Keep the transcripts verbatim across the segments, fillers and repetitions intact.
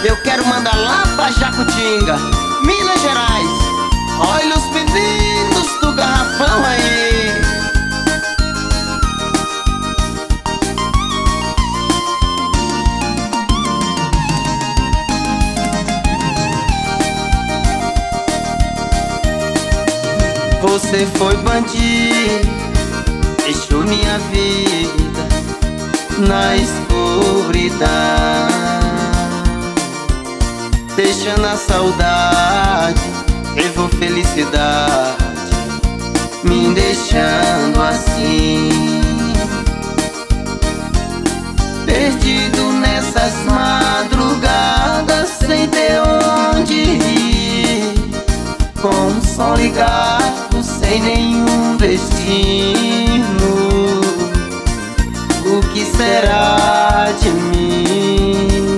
Eu quero mandar lá pra Jacutinga, Minas Gerais. Olha os meninos do garrafão aí. Você foi bandido, deixou minha vida na escuridão, deixando a saudade, levou felicidade, me deixando assim, perdido nessas madrugadas, sem ter onde ir, com um som ligado, sem nenhum destino. O que será de mim?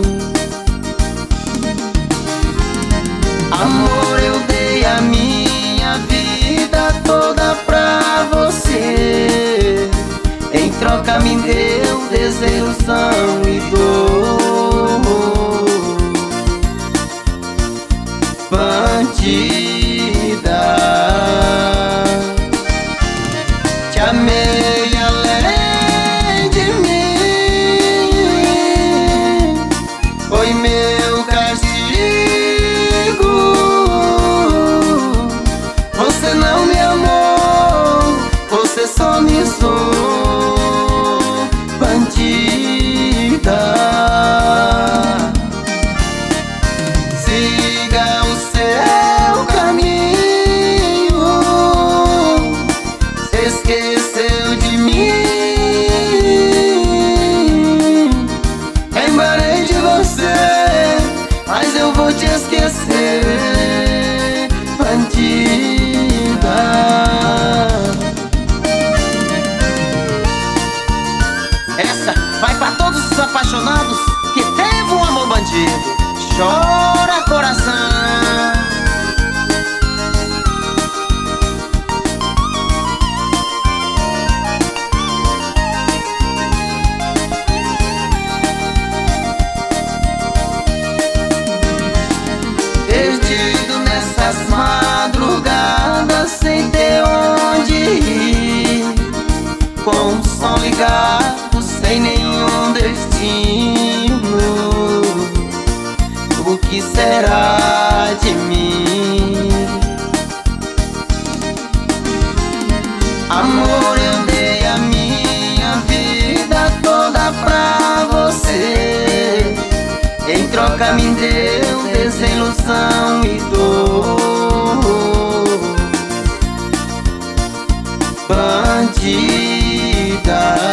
Amor, eu dei a minha vida toda pra você, em troca me deu desilusão e dor. Bandida, te amei além de mim, foi meu castigo. Você não me amou, você só me usou. Bandida, siga o seu caminho, se esqueceu de mim. Lembrei de você, mas eu vou te esquecer. Bandida, essa vai pra todos os apaixonados que teve um amor bandido. Chora, coração. Perdido nessas madrugadas, sem ter onde ir, com um som ligado, sem nenhum destino. O que será de mim? Amor, eu dei a minha vida toda pra você, em troca me deu desilusão e dor. Bandida,